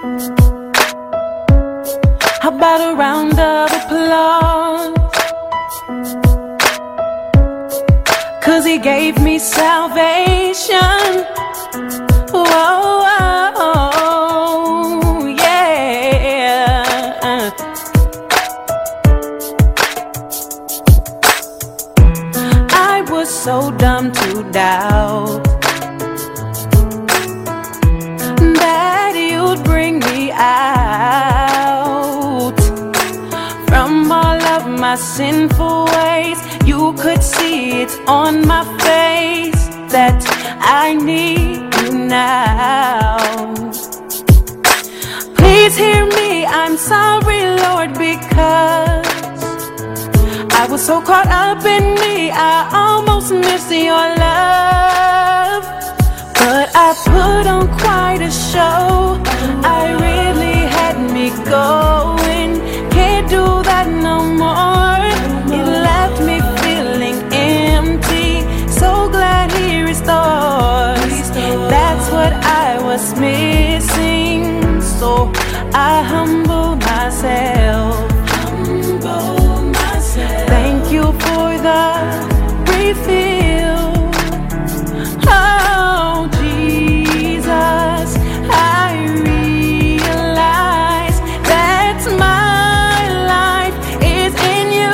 How about a round of applause? 'Cause he gave me salvation. Whoa, yeah. I was so dumb to doubt that you'd bring me out from all of my sinful ways. You could see it on my face that I need you now. Please hear me, I'm sorry, Lord, because I was so caught up in me, I almost missed your love. But I put on quite a show, I really had me going. Can't do that no more, it left me feeling empty. So glad he restores, that's what I was missing. So I humble myself. Thank you for the refill. Oh Jesus, I realize that my life is in you.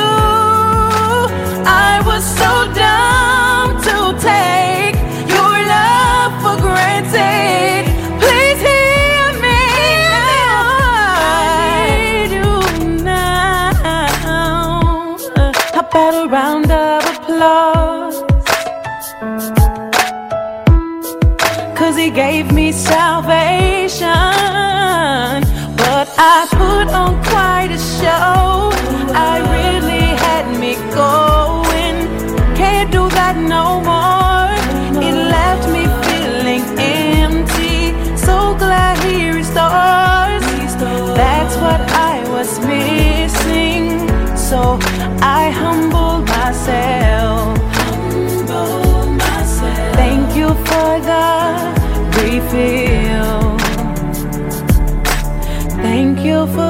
I was so dumb to take your love for granted. Please hear me now, I need you now. How about a round of applause? 'Cause he gave me salvation. But I put on quite a show, I really had me going. Can't do that no more, it left me feeling empty. So glad he restores, that's what I was missing. So I humbled myself. Thank you for the refill. Thank you for